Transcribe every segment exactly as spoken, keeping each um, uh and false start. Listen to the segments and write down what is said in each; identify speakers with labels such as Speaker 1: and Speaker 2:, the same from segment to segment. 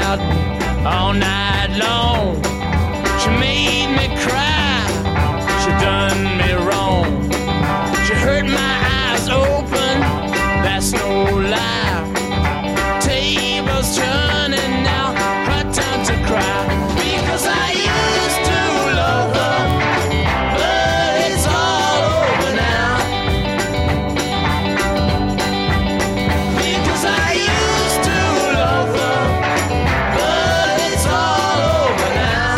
Speaker 1: out all night long. She made me cry, she done me wrong. She hurt my eyes open, that's no lie. Tables turning now, her time to cry. Because I used to love her, but it's all over now. Because I used to love her, but it's all over now.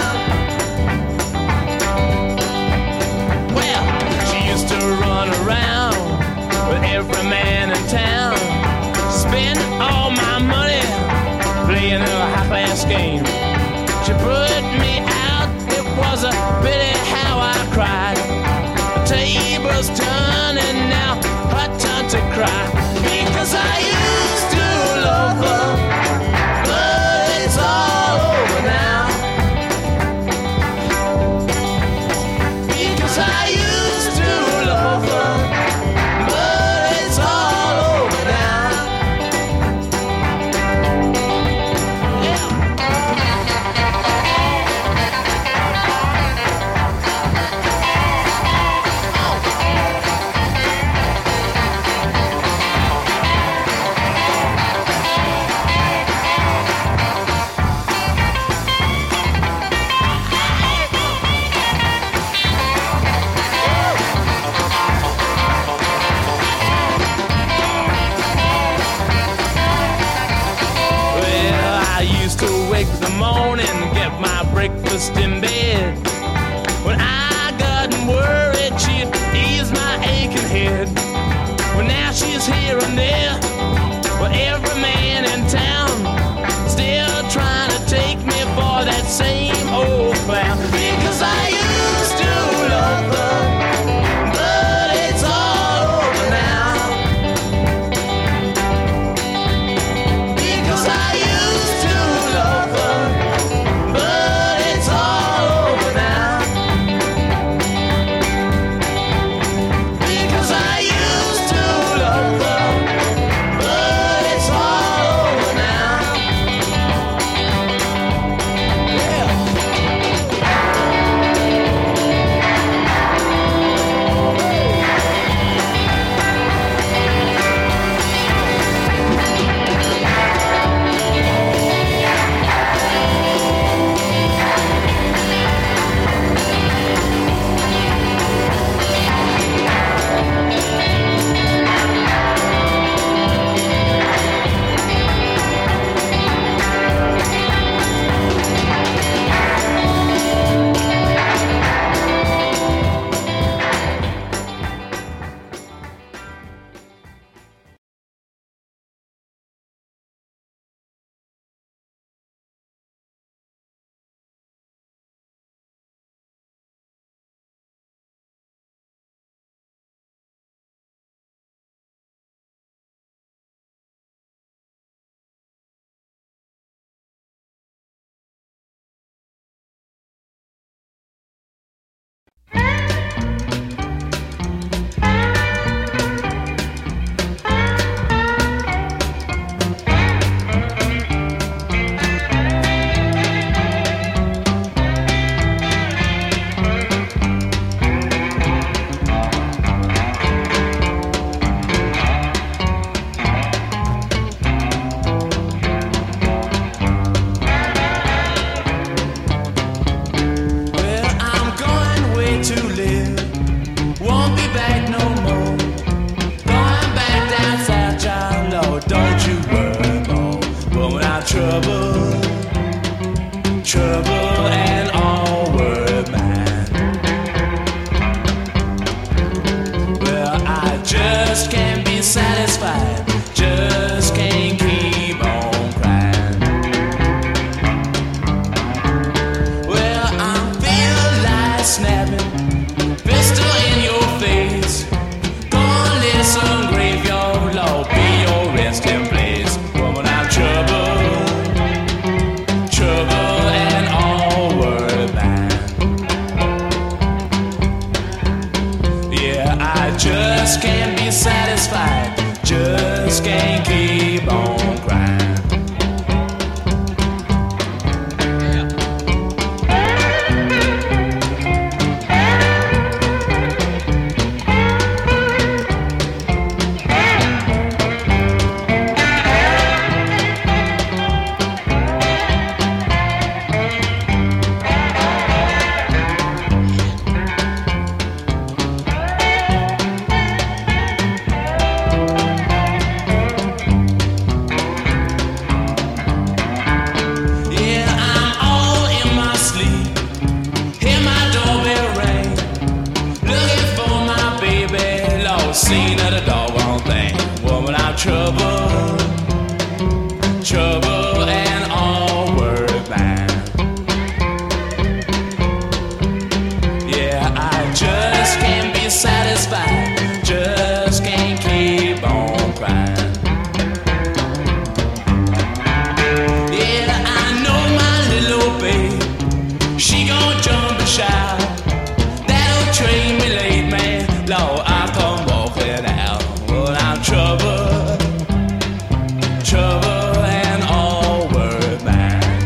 Speaker 1: Well, she used to run around with every man in town, spend all my money playing a high-class game. She put me out, it was a pity how I cried. The table's turning now, her time to cry. Because I used to love her, but it's all over now. Because I used to love her, but it's all over now. Yeah. Well, I used to wake in the morning, get my breakfast in bed. When I got worried, she'd ease my aching head. Well, now she's here and there, but every man in town still trying to take me for that same old clown. Because I used to love her, but it's all over now. Because I used to love her, but it's all over now. Because I used to love her, but it's all over now. Yeah. Well, I'm going away to live, won't be back no more. Going back down south, child, Lord, don't you worry more. But without trouble, trouble and all were mine. Well, I just can't be satisfied, just can't keep on crying. Well, I feel like snapping, pistol in your face. Gonna listen, graveyard, Lord, be your resting place. But without trouble, trouble and all were mine. Yeah, I just can't be satisfied, just can't keep on crying. trouble, trouble and all worry bound. Yeah, I just can't be satisfied, just can't keep on crying. Yeah, I know my little babe, she gon' jump and shout. That'll train me late, man, Lord, I come walking out. Well, I'm trouble, trouble and all worry bound.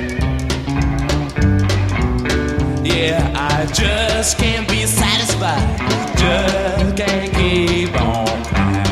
Speaker 1: Yeah, I just can't be satisfied, just can't keep on crying.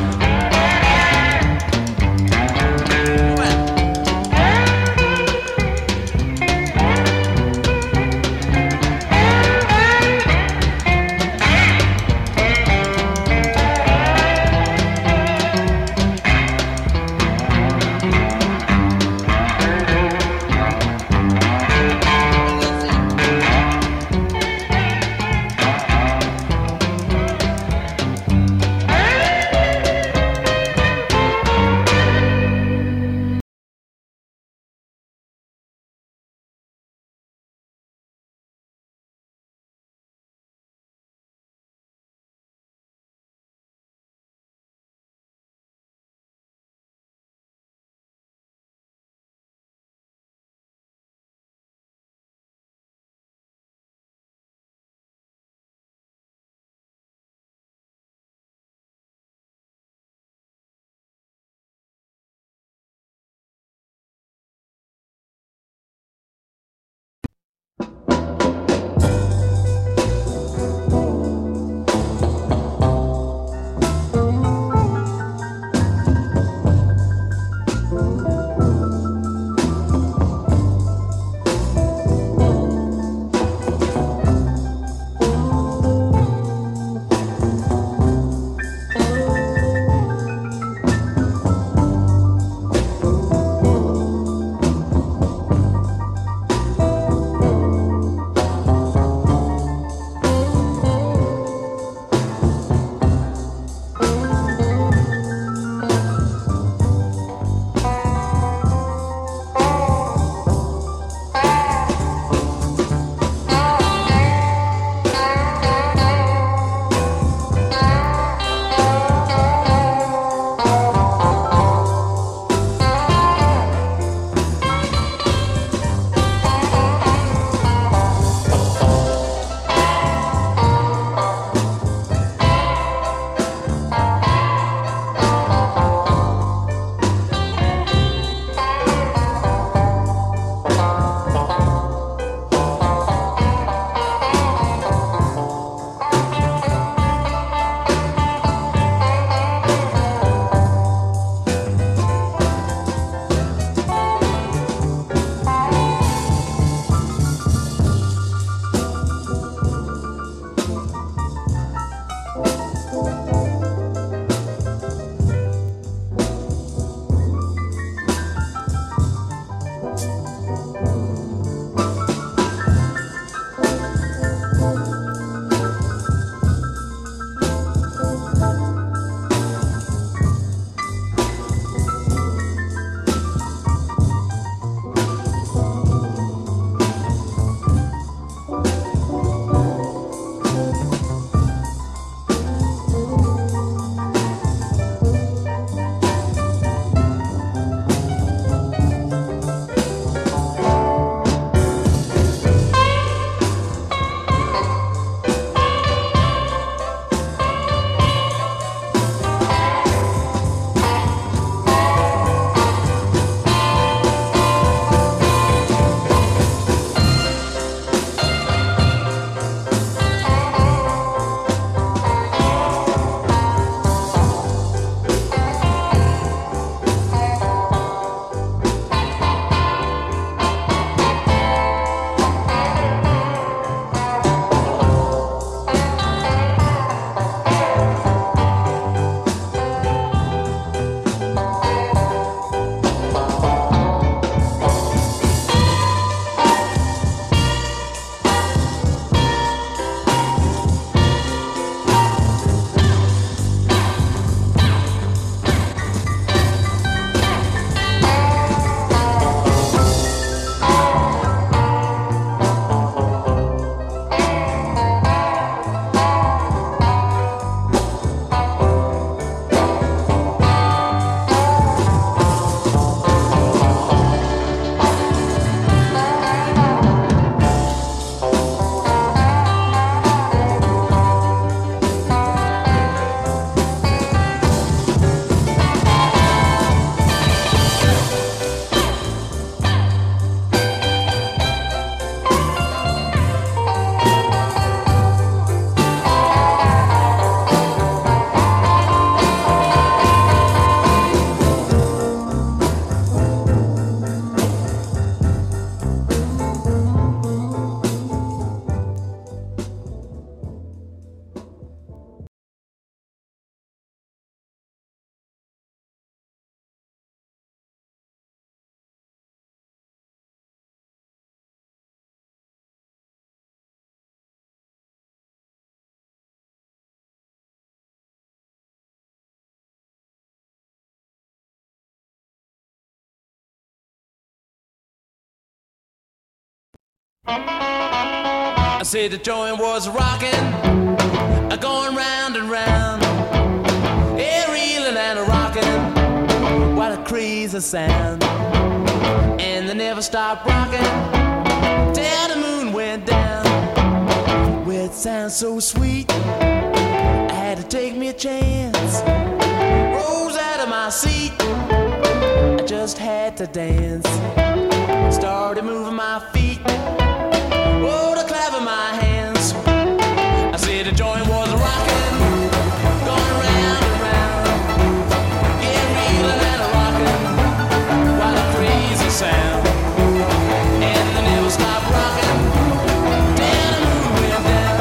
Speaker 1: I said the joint was rocking, going round and round, yeah, reeling and rocking, what a crazy sound. And they never stopped rocking till the moon went down. Well, it sounds so sweet, I had to take me a chance. Rose out of my seat, I just had to dance. Started moving my feet, oh, the clap of my hands. I said the joint was rocking, going round and round, yeah, reeling and rocking, what a crazy sound. And they never stopped rocking till the moon went down.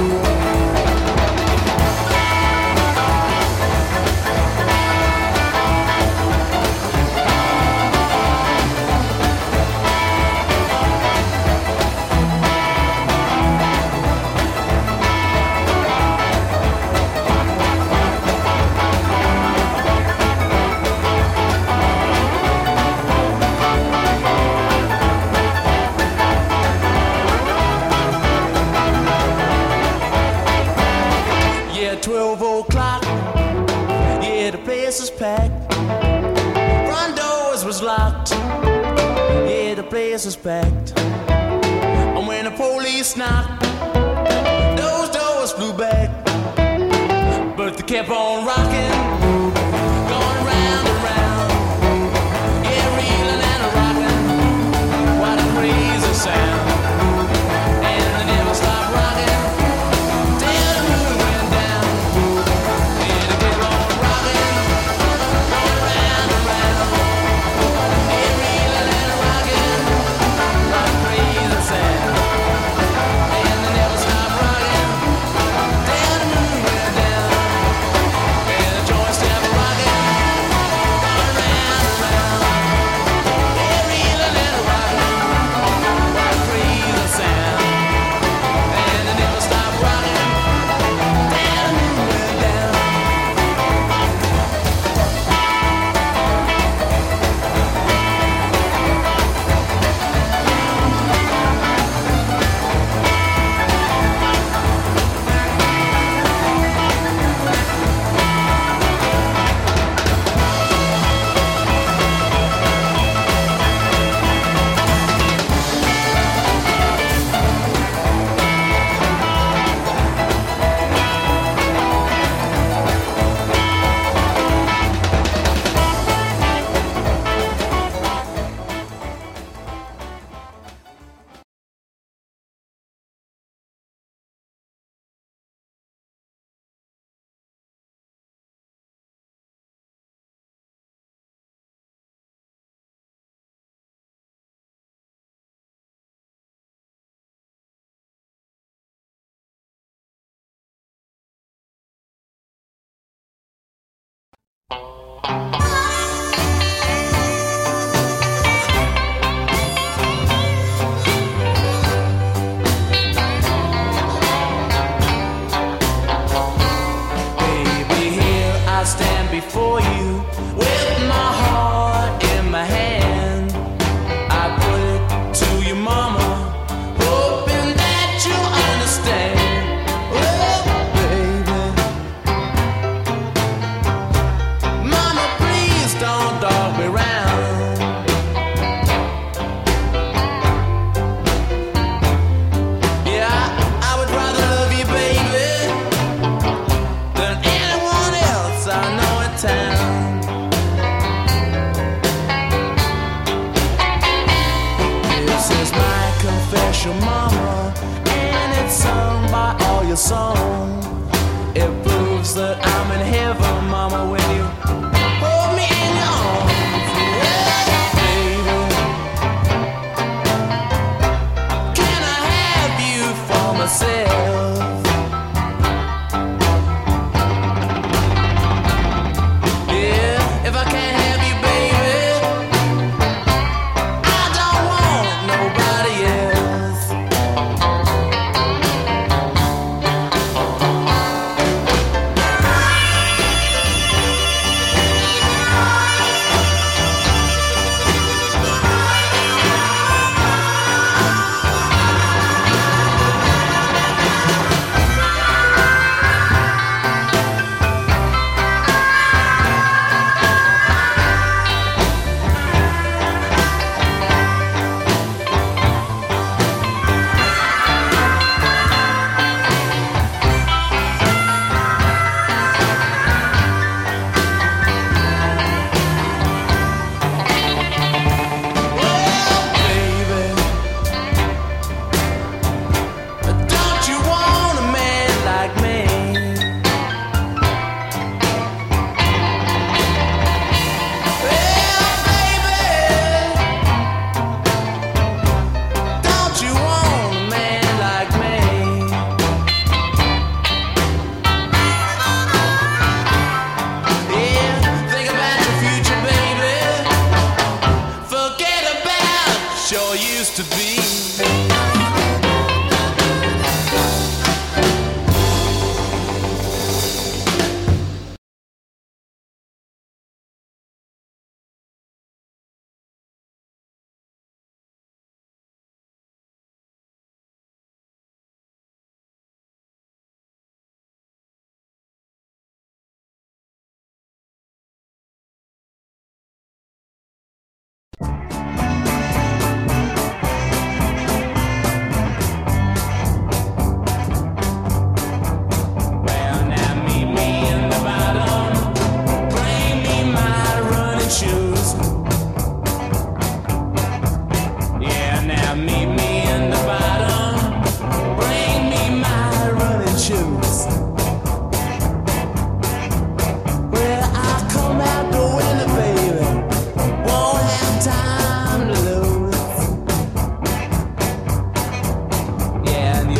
Speaker 1: twelve o'clock, yeah, the place was packed. Front doors was locked, yeah, the place was packed. And when the police knocked, those doors flew back. But they kept on rocking, going round and round, yeah, reeling and rocking, what a crazy sound. And they never stopped rocking. Before you, with my heart in my hand, I put it to your mama, hoping that you understand. Oh, baby, mama, please don't dog me round. Yeah, I, I would rather love you, baby, than anyone else I know. Town. This is my confession, mama, and it's sung by all your song. It proves that I'm in heaven, mama, when you hold me in your arms. Yeah, baby, can I have you for myself? If I can't have you, baby, I don't want nobody else.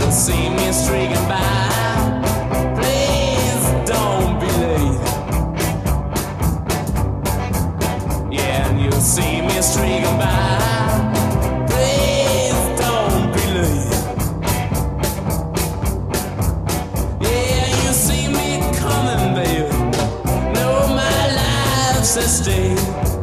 Speaker 1: see me streaking by. Please don't be late. Yeah, and you'll see me streaking by. Please don't be late. Yeah, you see me coming, baby. Know my life's at stake.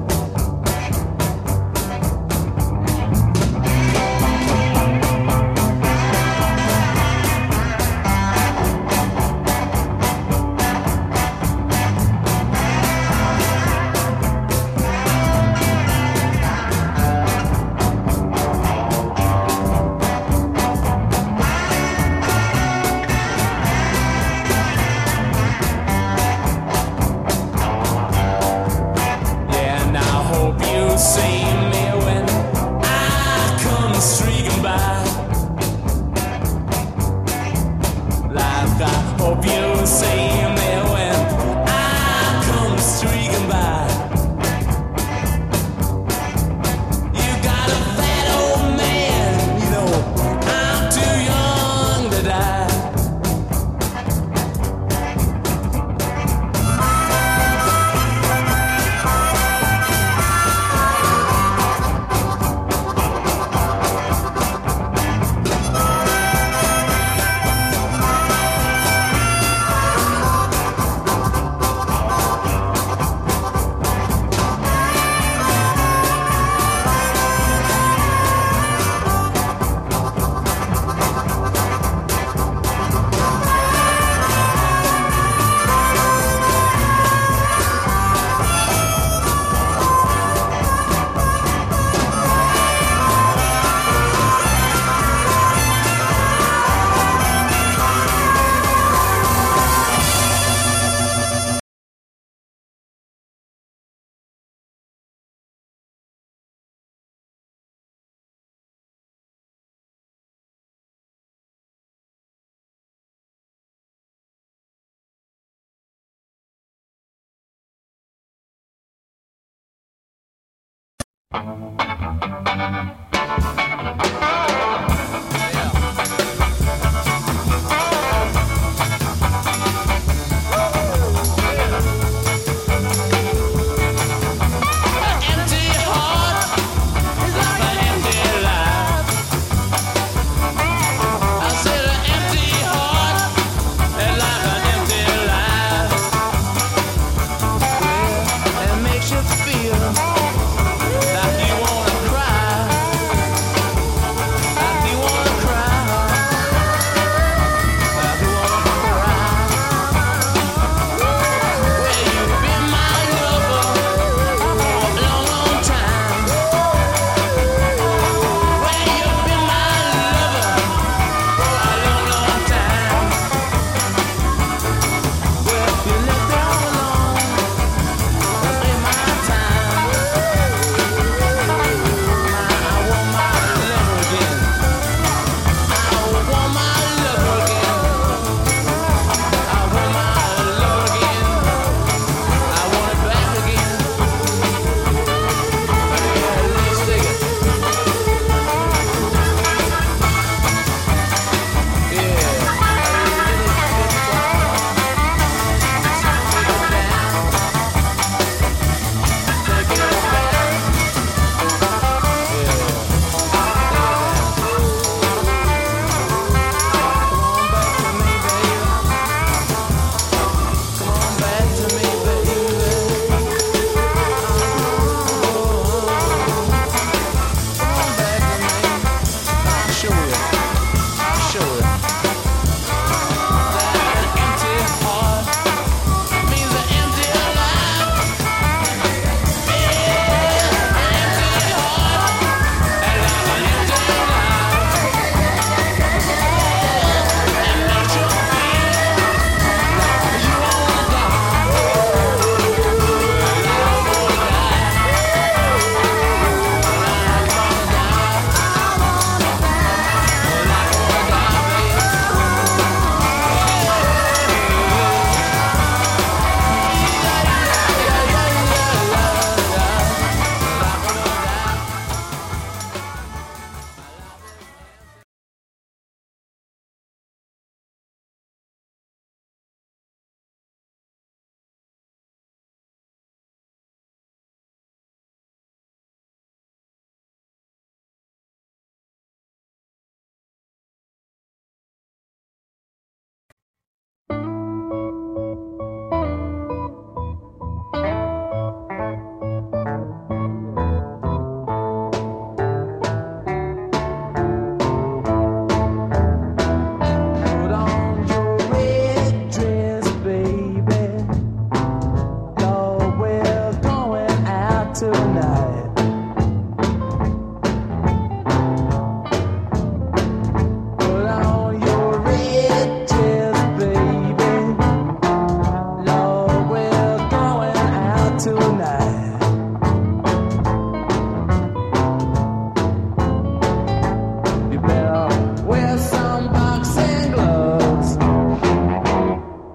Speaker 1: See me when I come streaking by. Like I hope you see me when I come streaking by. You got a fat old man, you know I'm too young to die. Like you wanna cry, like you wanna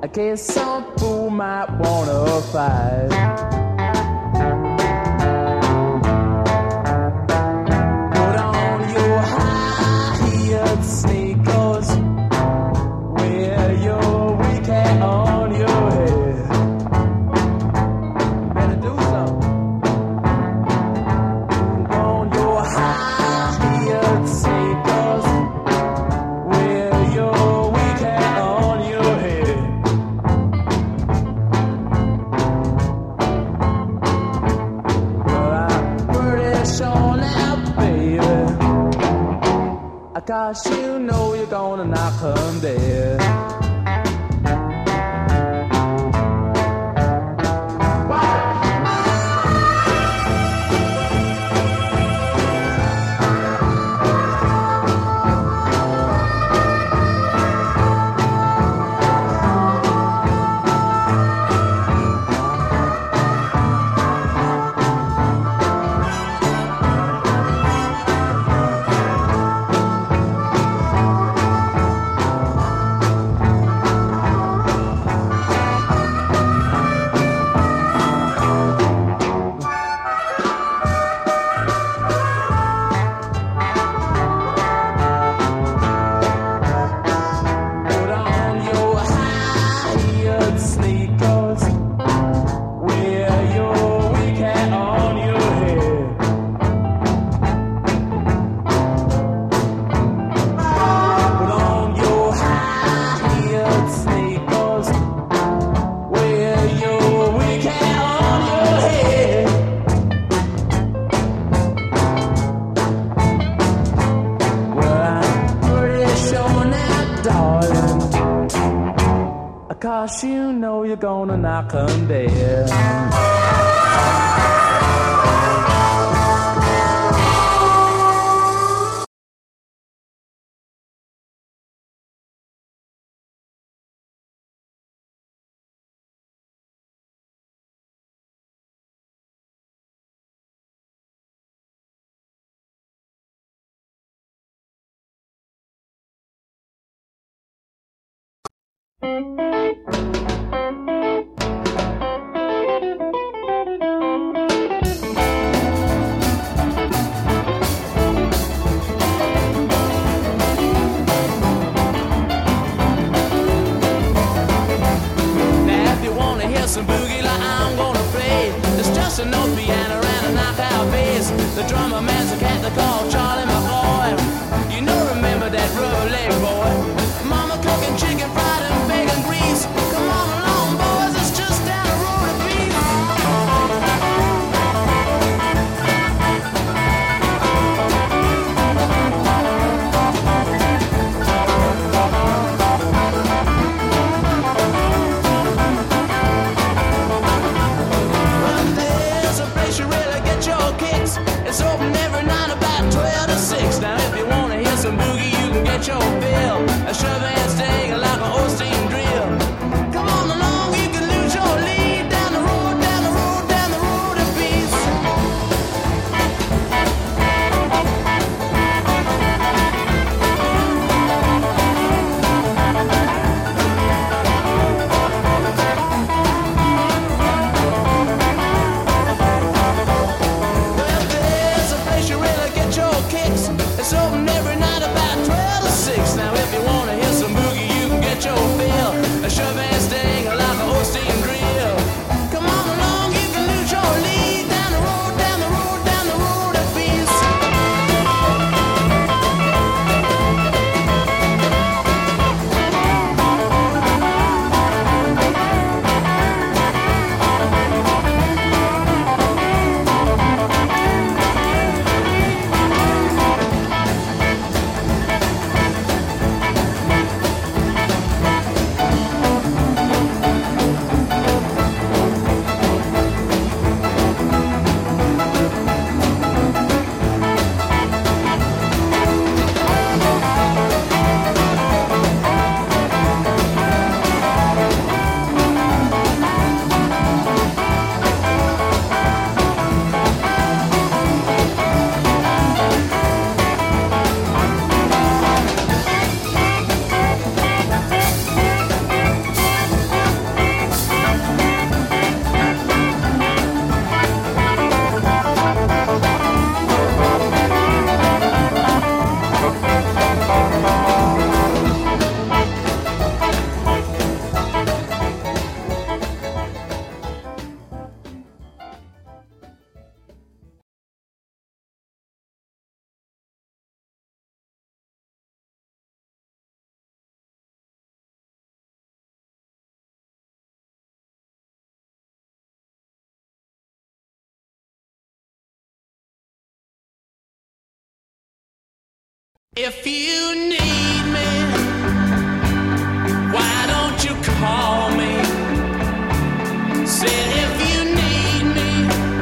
Speaker 1: in case some fool might wanna fight. Put on your high-heeled sneakers, wear your wig hat on your head. Better do something. Put on your high-heeled sneakers, wear your wig hat on your head. Well, I'm pretty sure now, baby, cause you know you're gonna knock 'em dead. Cause you know you're gonna knock 'em dead. Some boogie like I'm gonna play. There's just an old piano and a knockout bass. The drummer man's a cat they call Charlie McCoy. You know, remember that rubber leg boy. Mama cooking chicken fried and bacon grease. Come on along, boys, it's just down the road a piece. It's open every night. If you need me, why don't you call me? Said if you need me,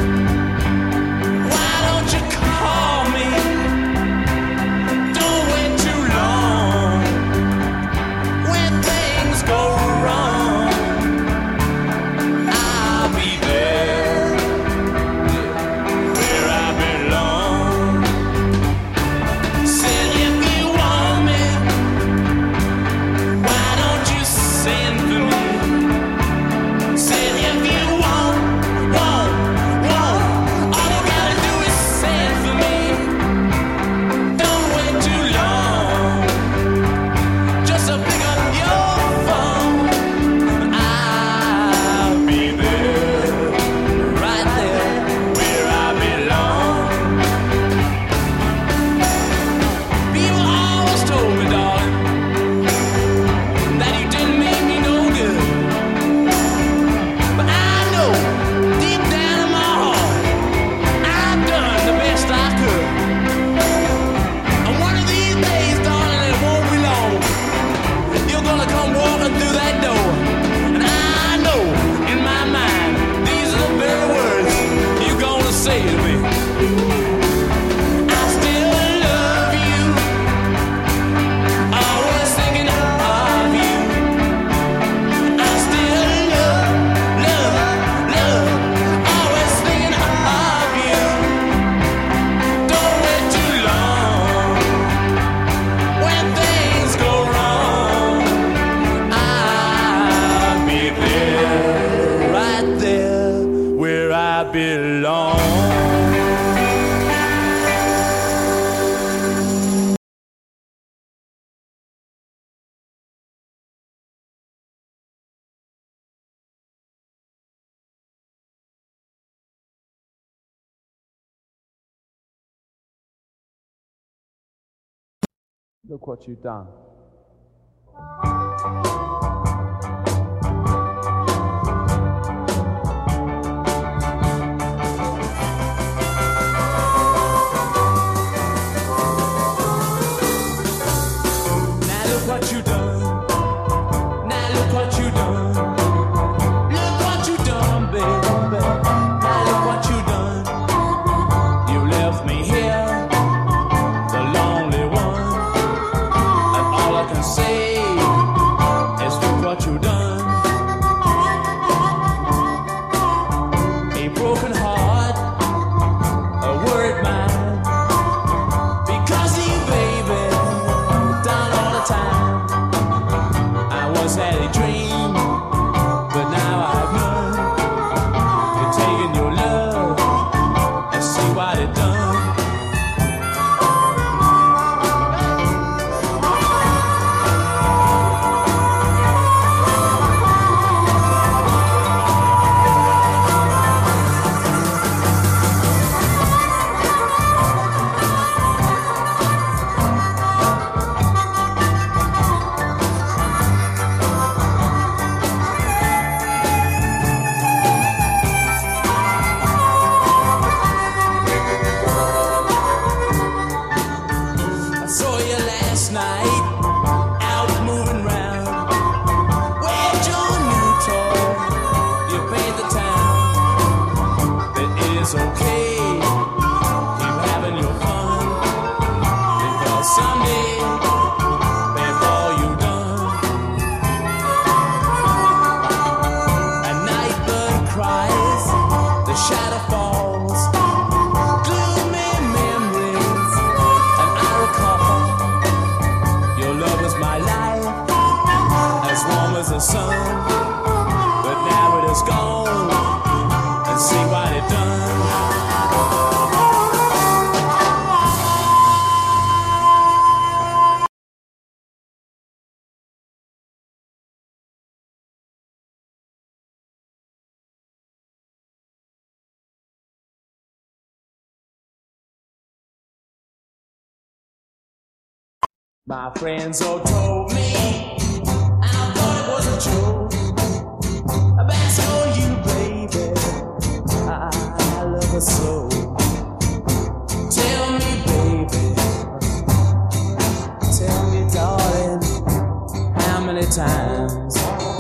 Speaker 1: why don't you call me? Don't wait too long when things go wrong. I'll be there where I belong. Said if you want me, why don't you send for me? Said if you want, want, want, all you gotta do is send for me. Don't wait too long, just to pick up your phone. I'll be there, right there, where I belong. People always told me, darling, that you didn't make me no good. But I know, deep down in my heart, I've done the best I could. And one of these days, darling, it won't be long, you're gonna come walking through that door. And I know, in my mind, these are the very words you're gonna say to me. I still love you, always thinking of you. I still love, love, love, always thinking of you. Don't wait too long when things go wrong. I'll be there, right there, where I belong. Look what you've done. Now look what you done. Now look what you done. Look what you done, baby. Now look what you done. You left me here, the lonely one. And all I can say is look what you done. A broken heart, a worried mind, because of you, baby, down all the time. I once had a dream, but now I've none. You're taking your love and see what it done. I saw you last night, out moving round. Where's your new toy? You paint the town. It is okay, keep having your fun, because someday, before you done, a night bird cries, the shadow falls, gloomy memories, and I recall your love was my life, as warm as the sun, but now it is gone, and see what it done. My friends all told me, I thought it was a joke. A bass on you, baby, I, I love her so. Tell me, baby, many times?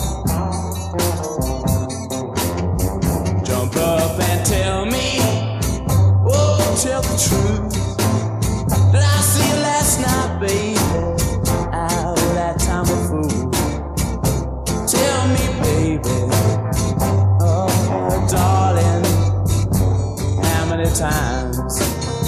Speaker 1: Jump up and tell me, oh, tell the truth. Did I see you last night, baby, out of that time of fool? Tell me, baby, oh, darling, how many times?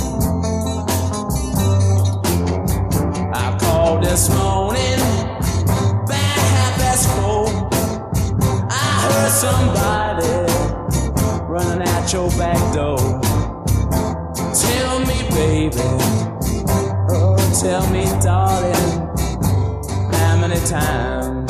Speaker 1: I called this morning, back half past four. I heard somebody running out your back door. Tell me, baby, oh, tell me, darling, how many times?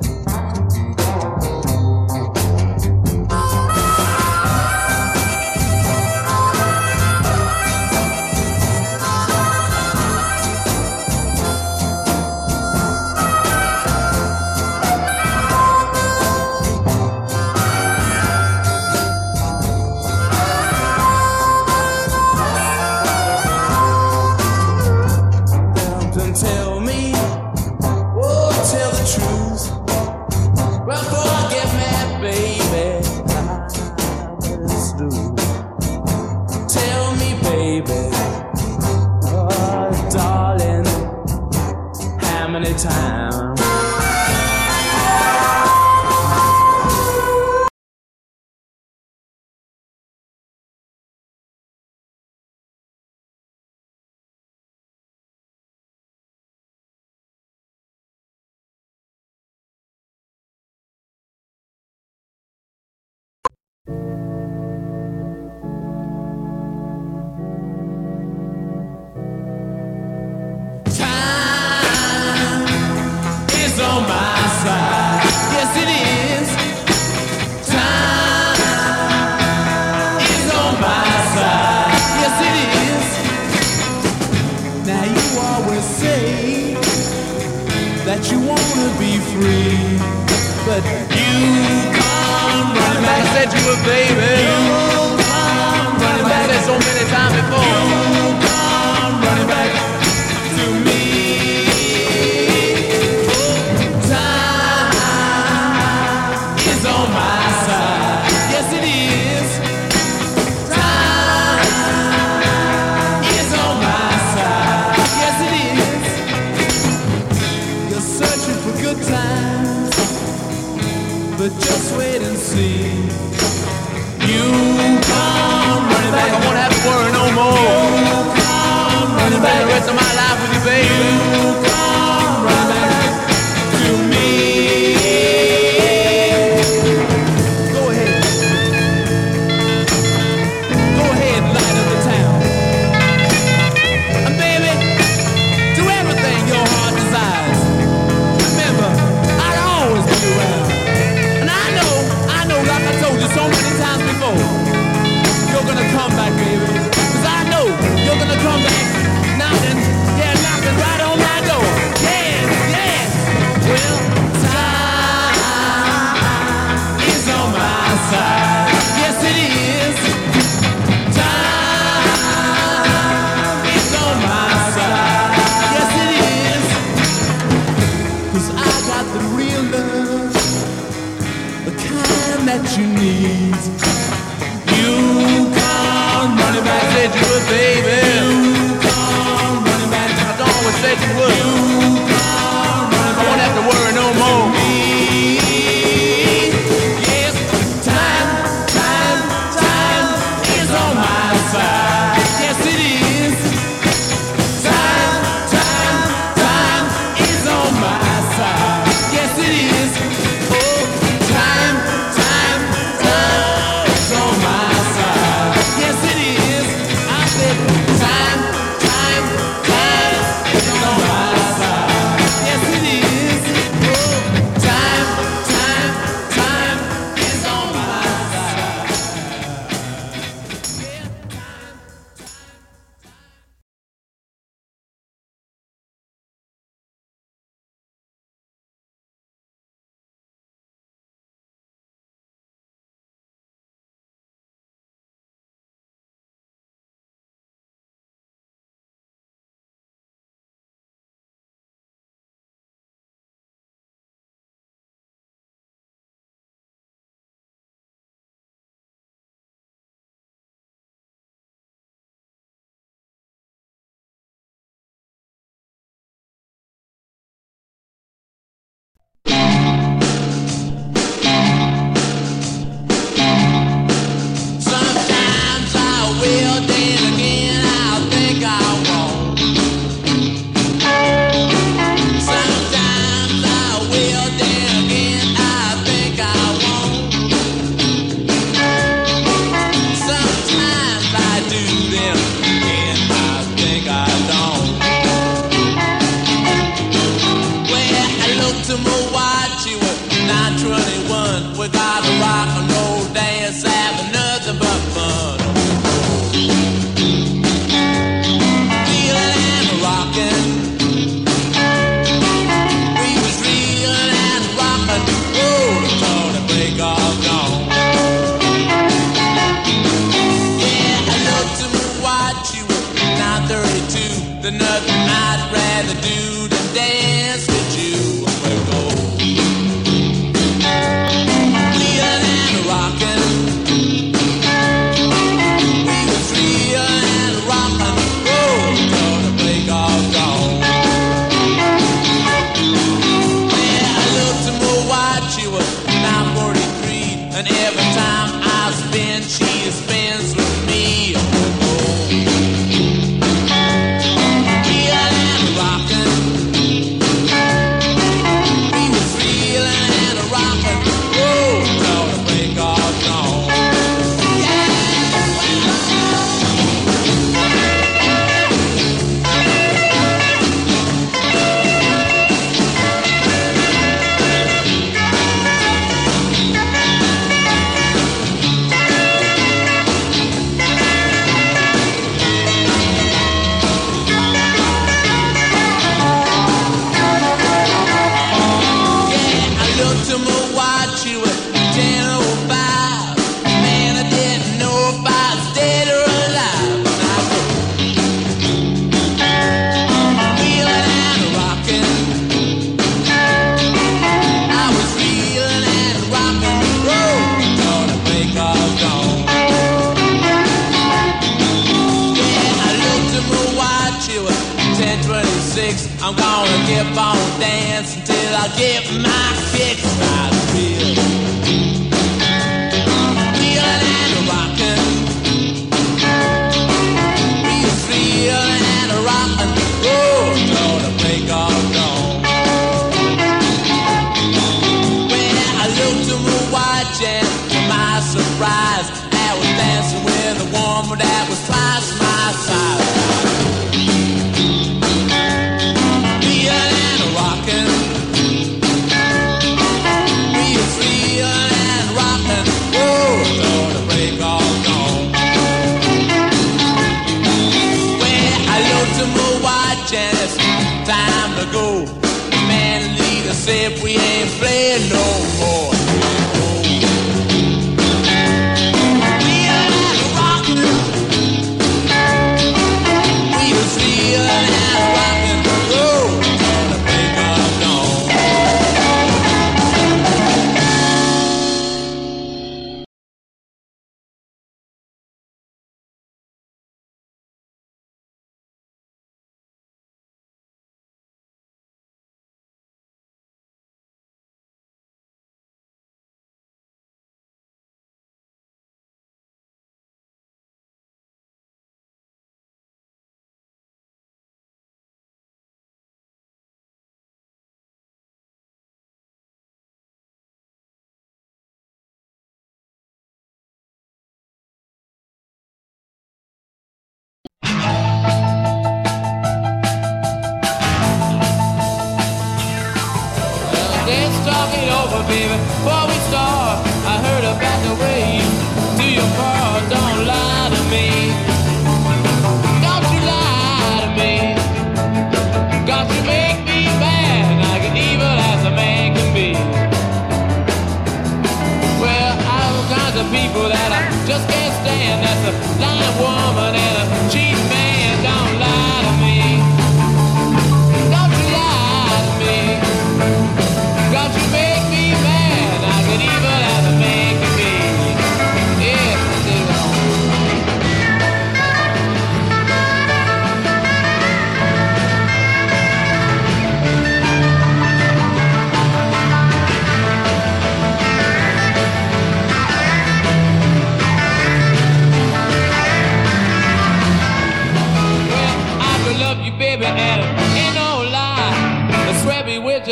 Speaker 1: Tell me, oh, tell the truth. Before I get mad, baby, I was through. Tell me, baby, oh, darling, how many times? On my side, yes it is. Time is on my side, yes it is. Now you always say that you wanna be free, but you come running back. I said you were baby. You come running back. I said so many times before. You come running back to me. But just wait and see. You come running back. I won't have to worry no more. You come running back. The rest of my life with you, baby. You come running back to me. Go ahead. Go ahead and light up the town. And baby, do everything your heart desires. Remember, I'll always be around. Like I told you so many times before, you're gonna come back, baby. Cause I know you're gonna come back knocking, yeah, knocking right on my door. Yes, yes. Well, time is on my side. Yes, it is. Time is on my side. Yes, it is. Cause I got the real love, the kind that you need. You come running back, said you would, baby. You come running back. I always said you would. You come running back. I won't have to worry no more. Yes, time, time, time is on my side. Yes, it is. Time, time, time is on my side. Yes, it is. Oh, time, time, time is on my side. Yes, it is. I said time, time, time is on my side. will, then again I think I won't. Sometimes I do, then again I think I don't. Well, I look to my watch, it was nine twenty-one. We got a rock and roll dance, having nothing but fun. Feeling and rocking. We was reeling and rocking. Oh, until the break of dawn. Yeah, I looked to my watch, it was nine thirty-two. There's nothing I'd rather do than dance with you. We go. Feeling and rocking. We was reeling and rocking. Oh, until the break of dawn. Yeah, I looked at my watch, it was nine forty-three. And every time I spin, she spins with me. Oh, feeling and rocking. We was reeling and rocking. Oh, until the break of dawn. Yeah, I looked to my watch, it was ten oh five. Man, I didn't know if I was dead or alive. And I was feeling and rocking. I was feeling and rocking. Oh, until the break of dawn. Yeah, I looked at my watch, it was ten twenty-six. I'm gonna keep on dancing till I get my kicks out of here. Feeling and rocking. We was feeling and rocking. Oh, until the break of dawn. When I looked at my watch and to my surprise, I was dancing with a woman that was twice my size. Feeling and rocking. We was feeling and rocking. Oh, until the break of dawn. Well, I looked at my watch and it's time to go. The man leader said we ain't playing no more. Feeling and rocking. We was feeling and rocking. Oh, until the break of dawn. Let's talk it over, baby. Before we start, I heard about the way you do your part. Don't lie to me. Don't you lie to me. Got you make me mad, like an evil as a man can be. Well, all kinds of people that I just can't stand. That's a lying woman and a cheating man. Don't lie to me. Don't you lie to me. Don't you make me mad, like an evil as a man can be. Yeah, I do.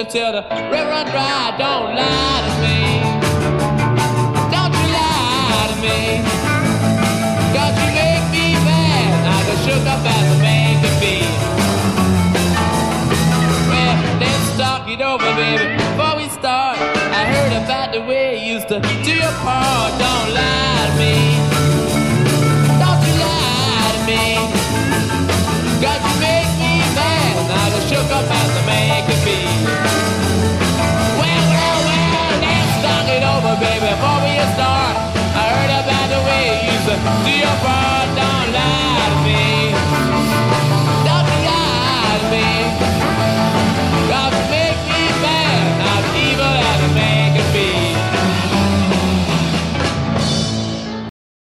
Speaker 1: till the river run dry. Don't lie to me. Don't you lie to me. 'Cause you make me mad. I get shook up as a man can be. Well, let's talk it over, baby. Before we start, I heard about the way you used to do your part. Don't lie to me. Don't you lie to me. 'Cause you make me mad. I get shook up as a man can be. Well, well, well, let's talk it over, baby. Before we start, I heard about the way you used to do your part. Don't lie to me. Don't you lie to me. 'Cause you make me mad. I'm evil as a man can be.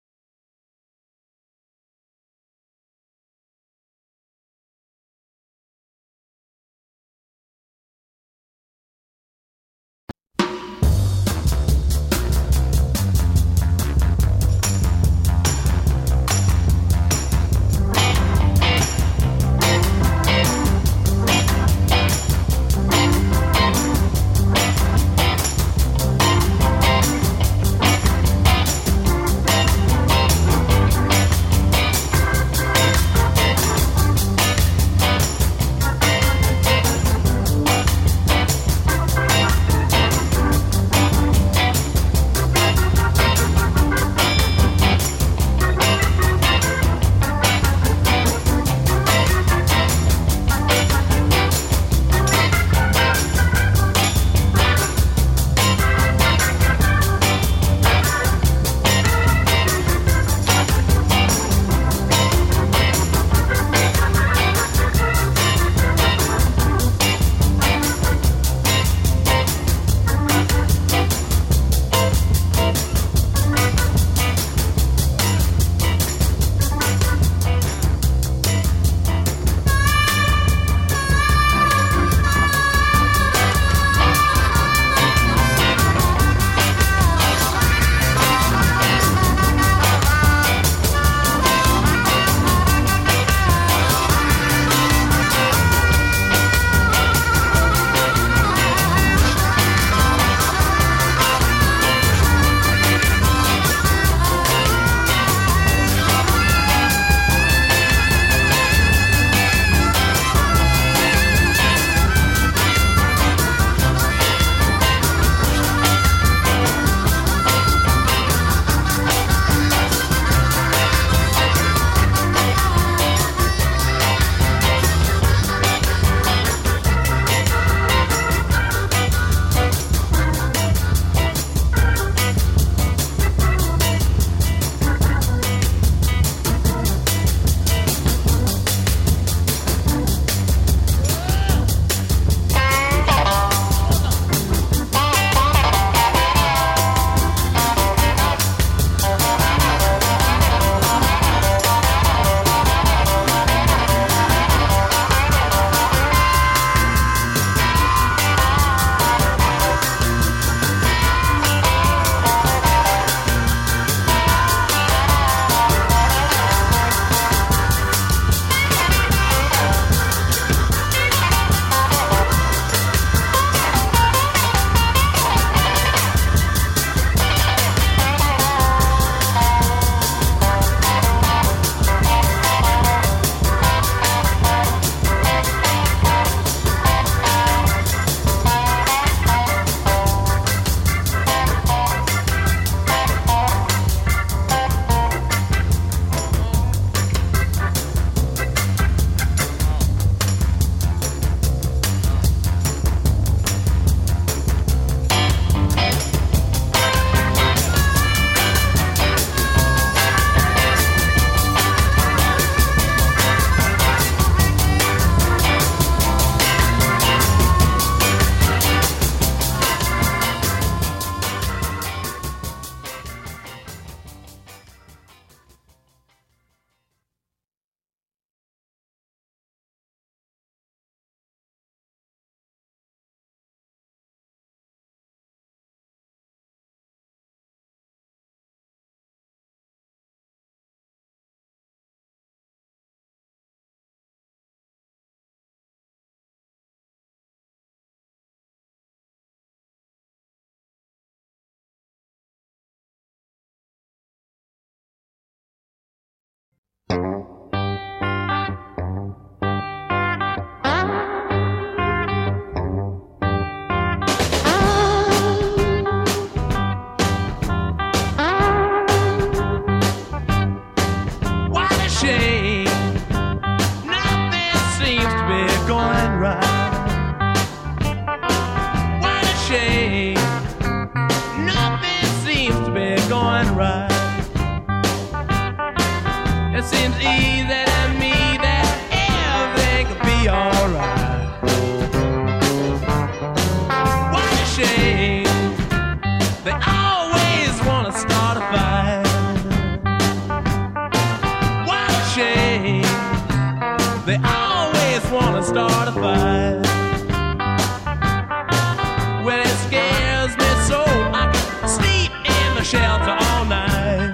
Speaker 1: Nothing seems to be going right. It seems easy to me that everything could be alright. What a shame, they always want to start a fight. What a shame, they always want to start a fight. Well, it scares me so I can sleep in the shelter all night.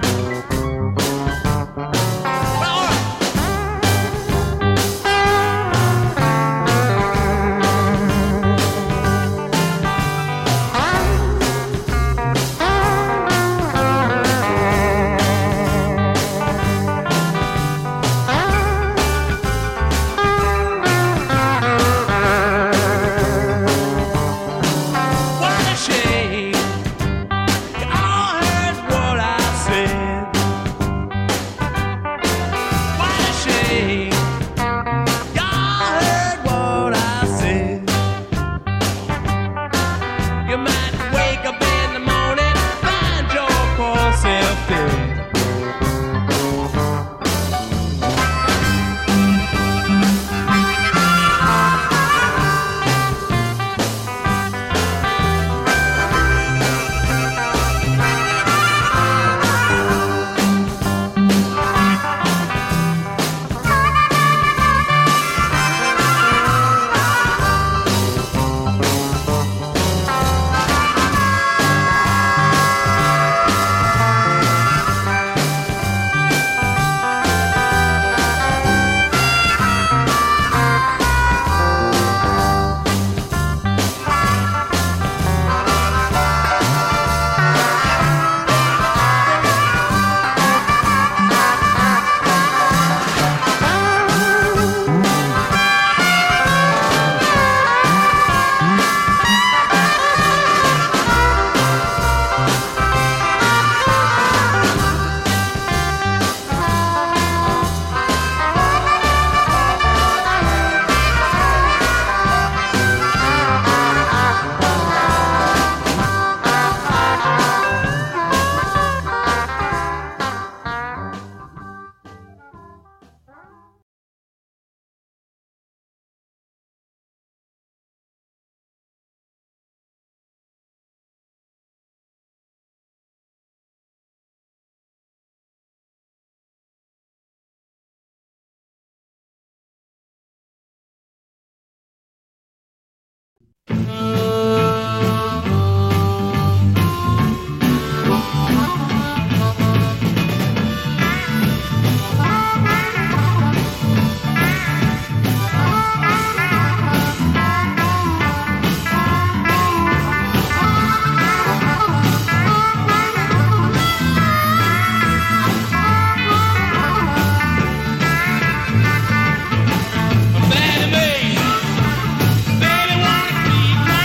Speaker 1: Baby, baby wanna keep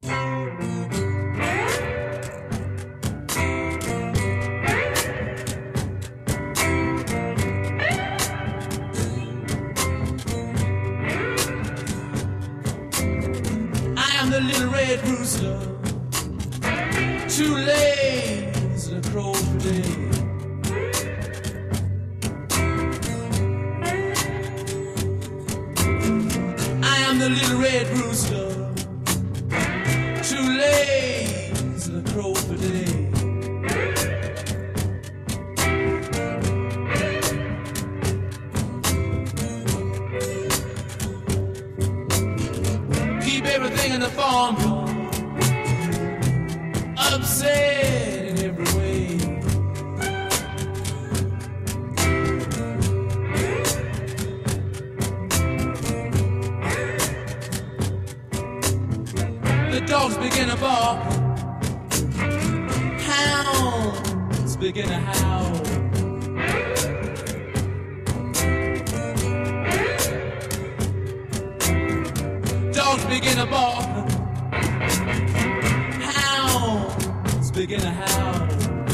Speaker 1: The little red rooster, too lazy to crow today. I am the little red rooster, too lazy to crow today. Keep everything in the farmyard, upset in every way. The dogs begin to bark, hounds begin to howl. Dogs begin to bark, hounds begin to howl.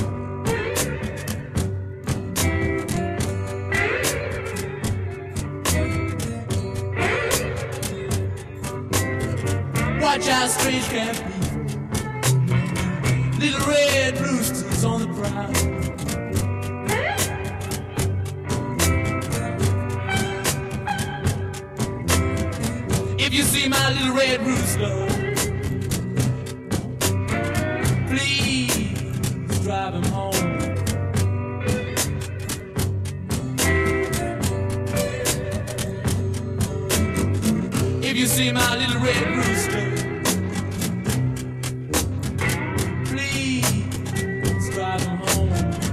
Speaker 1: Watch out, strange cat people, little red roosters on the prowl. If you see my little red rooster, please drive him home. If you see my little red rooster, please drive him home.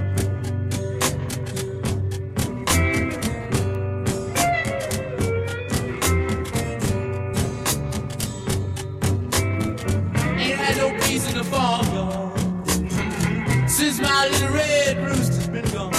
Speaker 1: In the farmyard, since my little red rooster's been gone.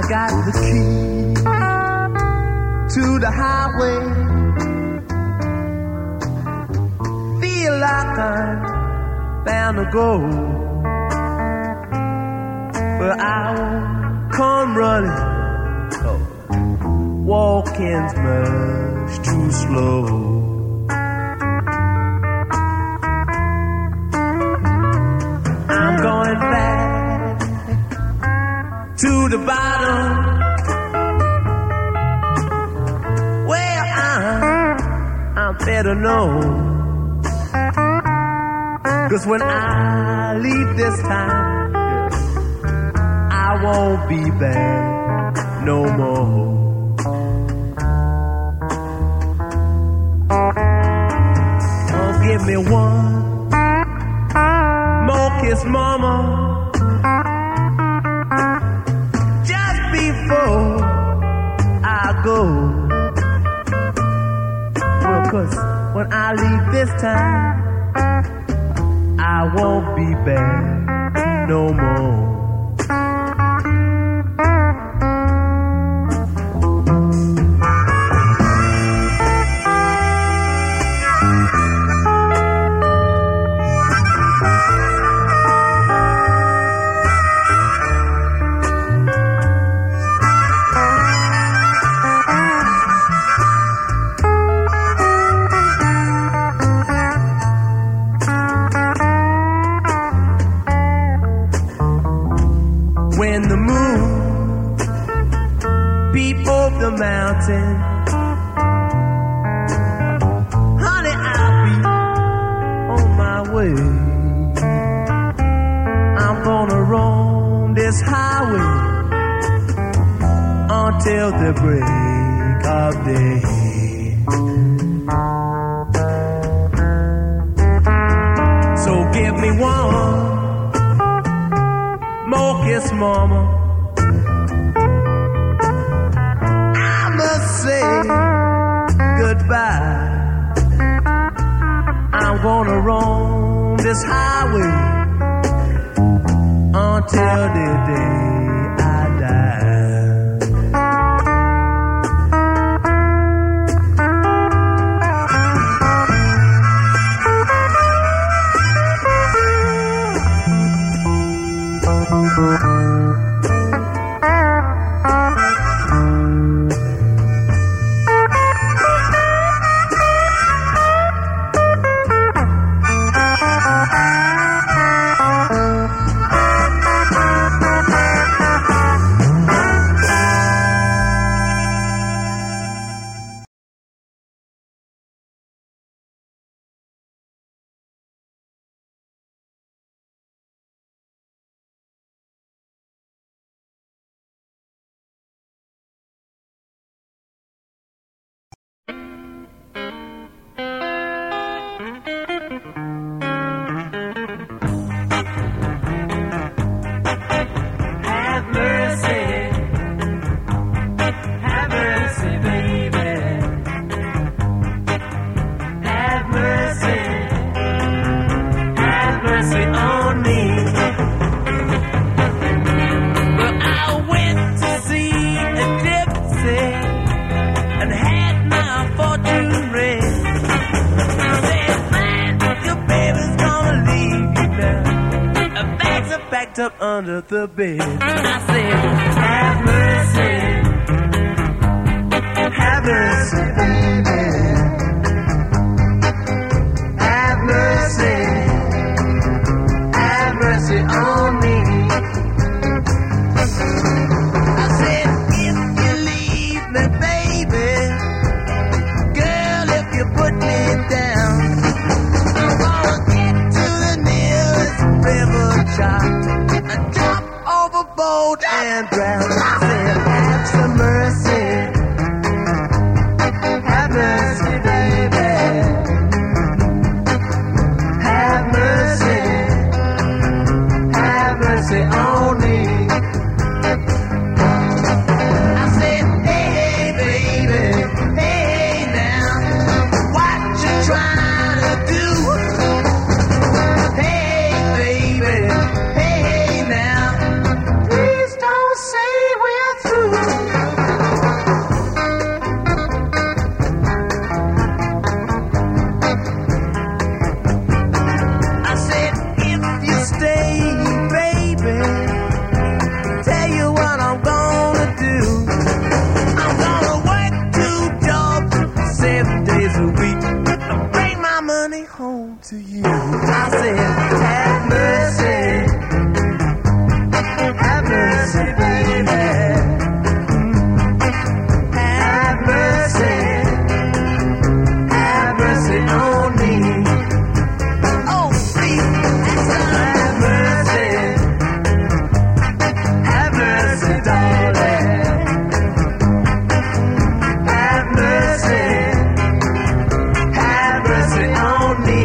Speaker 2: got the key to the highway. Feel like I'm bound to go, but I won't come running. Oh. Walking's much too slow. I'm going back to the bottom where I'm, I'm better known. 'Cause when I leave this time, I won't be back no more. Oh, give me one more kiss, mama, just before I go. Well, 'cause when I leave this time, I won't be back no more. Mountain, honey, I'll be on my way. I'm gonna roam this highway until the break of day. So give me one more kiss, mama. Say goodbye. I'm gonna roam this highway until the day I die. Up under the bed, I said, have mercy, have mercy, baby, have mercy, have mercy on me. I said, if you leave me, baby, girl, if you put me down, I'm gonna get to the nearest river chop overboard and drown. I said, have some mercy, have mercy, baby, have mercy, have mercy on me. I said, hey, baby, hey now, what you trying to do? Hey, baby, hey now, please don't say we're to you. I said, have mercy, have mercy, baby. Have mercy, have mercy on me. Oh, please, have mercy, have mercy, darling. Have mercy, have mercy on me.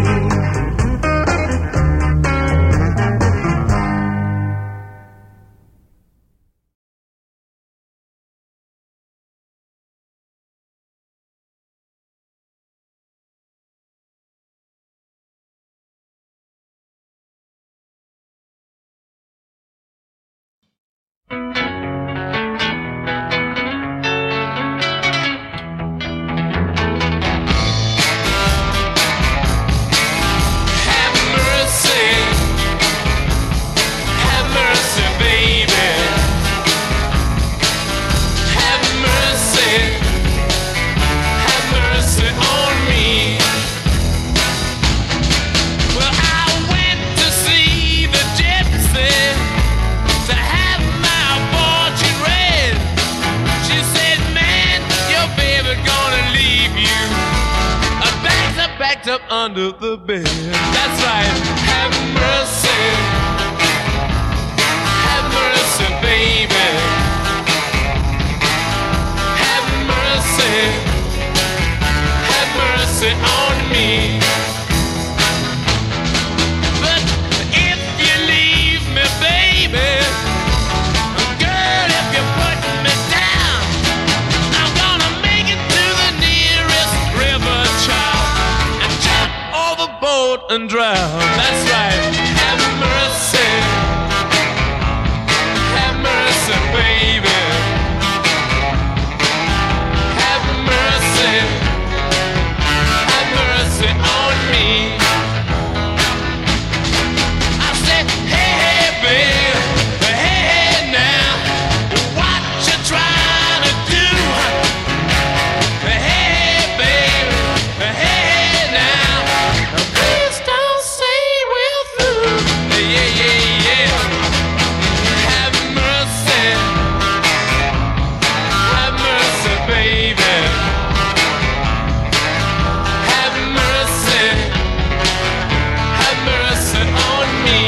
Speaker 1: Have mercy, have mercy, baby. Have mercy, have mercy on me. Well, I went to see the gypsy to have my fortune read. She said, man, your baby gonna leave you. A bags up, backed up under the bed. That's right. Have mercy. Have mercy, baby. Have mercy. Have mercy on me. But if you leave me, baby, girl, if you put me down, I'm gonna make it to the nearest river, child, and jump overboard and drown. That's right. Have mercy. Have mercy, baby. Have mercy. Have mercy on me. I said, hey, hey, babe, hey, hey, now, what you trying to do? Hey, hey, babe, hey, hey, now, please don't say we're through. Yeah, yeah, yeah. Have mercy, have mercy, baby. Have mercy, have mercy on me.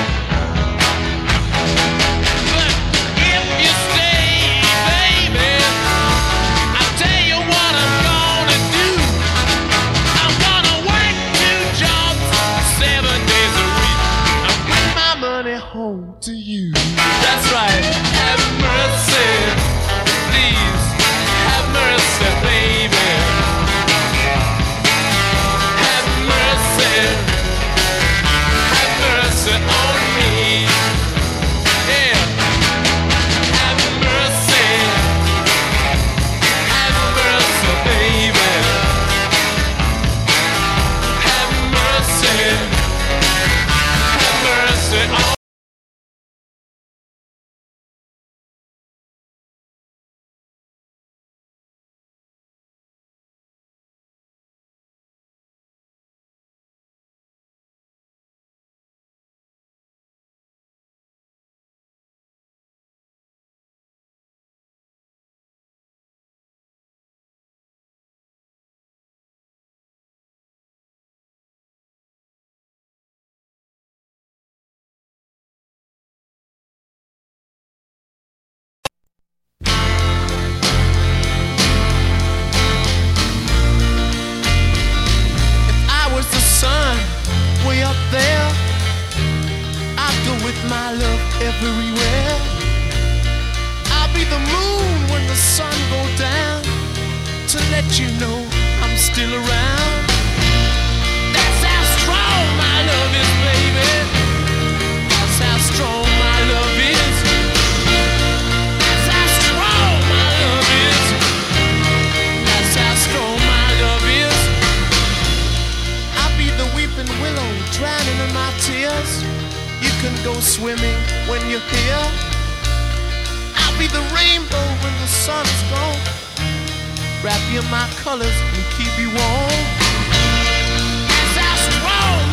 Speaker 1: But if you stay, baby, I'll tell you what I'm gonna do. I'm gonna work two jobs seven days a week. I'll bring my money home to you. That's right. Have mercy, please. Have mercy, baby. Have mercy. Have mercy on me. Yeah. Have mercy. Have mercy, baby. Have mercy. Have mercy on me. If I was the sun way up there, I'd go with my love everywhere. I'll be the moon when the sun go down, to let you know I'm still around. That's how strong my love is, baby. That's how strong my love is. That's how strong my love is. That's how strong my love is. I'll be the weeping willow drowning in my tears. You can go swimming when you're here. I'll be the rainbow when the sun is gone. Wrap you in my colors and keep you warm. That's how strong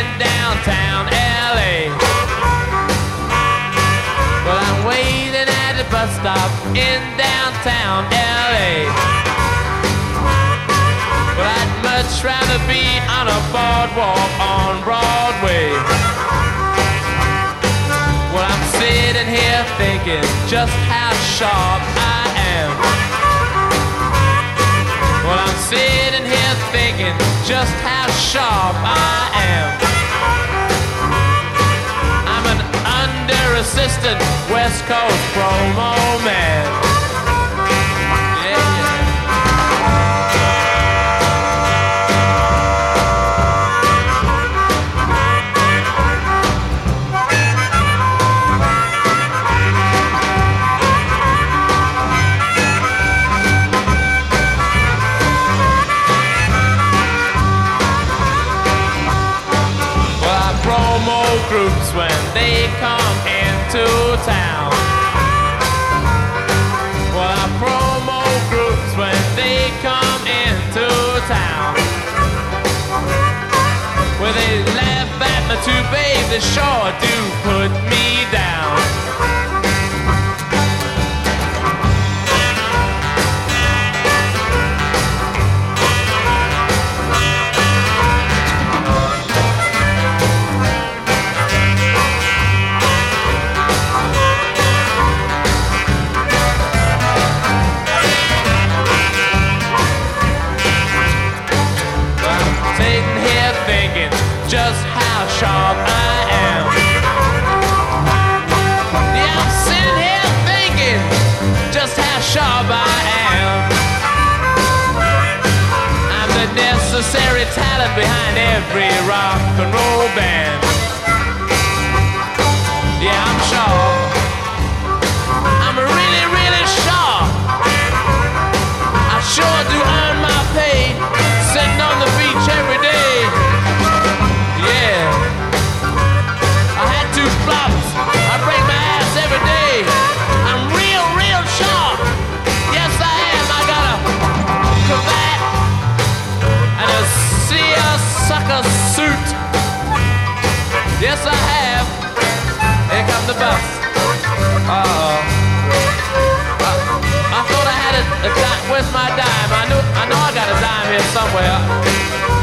Speaker 1: in downtown L A. Well, I'm waiting at the bus stop in downtown L A. But I'd much rather be on a boardwalk on Broadway. Well, I'm sitting here thinking just how sharp I am. Well, I'm sitting here thinking just how sharp I am. I'm an under-assistant West Coast promo man. Yeah, yeah. Groups when they come into town. Well, I promo groups when they come into town. Well, they laugh at me too, babe, they sure do put me down. Just how sharp I am. Yeah, I'm sitting here thinking just how sharp I am. I'm the necessary talent behind every rock and roll band. Yeah, I'm sharp. I'm really, really sharp. I sure do earn my pay sitting on the beach every day. Yeah, I had two flops. I break my ass every day. I'm real, real sharp. Yes, I am. I got a cravat and a seersucker suit. Yes, I have. Here comes the bus. Uh-oh. I, I thought I had a, a dime. Where's my dime? I knew, I know I got a dime here somewhere.